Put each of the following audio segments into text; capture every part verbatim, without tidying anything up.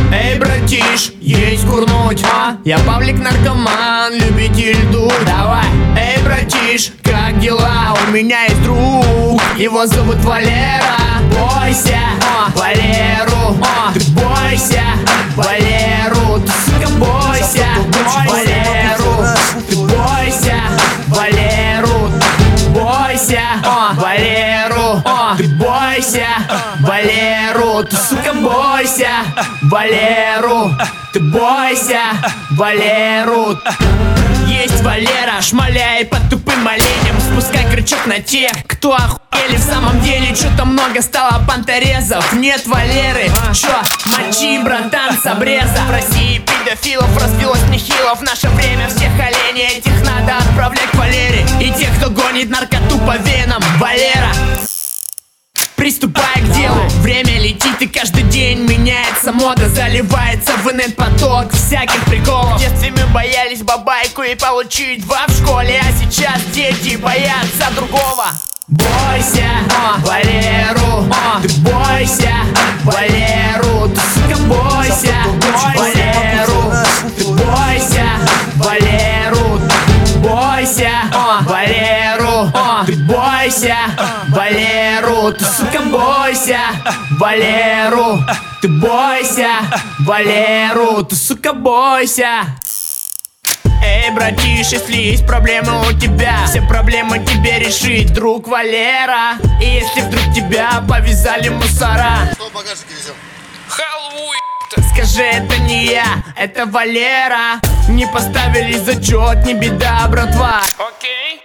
Эй, братиш, есть курнуть, а? Я Павлик наркоман, любитель дур. Давай. Эй, братиш, как дела? У меня есть друг, его зовут Валера. Бойся, а, Валеру, а, ты бойся, Валеру, ты, сука, бойся, Валеру, ты бойся, Валеру, бойся, а, Валеру, а, ты бойся, Валеру, ты, сука, бойся, Валеру, ты бойся, Валеру. Есть Валера, шмаляй под тупым оленем, спускай крючок на тех, кто охуели. В самом деле, что-то много стало понторезов. Нет Валеры, чё, мочи, братан, с обреза. В России педофилов развелось нехило. В наше время всех оленей этих надо отправлять к Валере. И тех, кто гонит наркоту по венам. Валера, приступай к делу. Время летит и каждый день меняется мода. Заливается в инет-поток всяких приколов. В детстве мы боялись бабайку и получить два в школе. А сейчас дети боятся другого. Бойся, а, Валеру, а, ты бойся, Валеру, ты, сука, бойся, Валеру, ты бойся, Валеру, бойся, а, Валеру, а, ты бойся, Валеру, ты, сука, бойся, Валеру, ты бойся, Валеру, ты, сука, бойся. Эй, братиш, если есть проблемы у тебя, все проблемы тебе решить друг Валера. И если вдруг тебя повязали мусора, что в багажнике везем? Халву, скажи, это не я, это Валера. Не поставили зачет, не беда, братва. окей.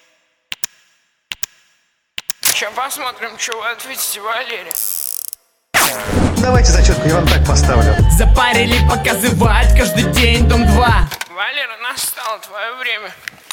Сейчас посмотрим, что вы ответите Валере. Давайте зачетку, я вам так поставлю. Запарили показывать каждый день дом два. Валера, настало твое время.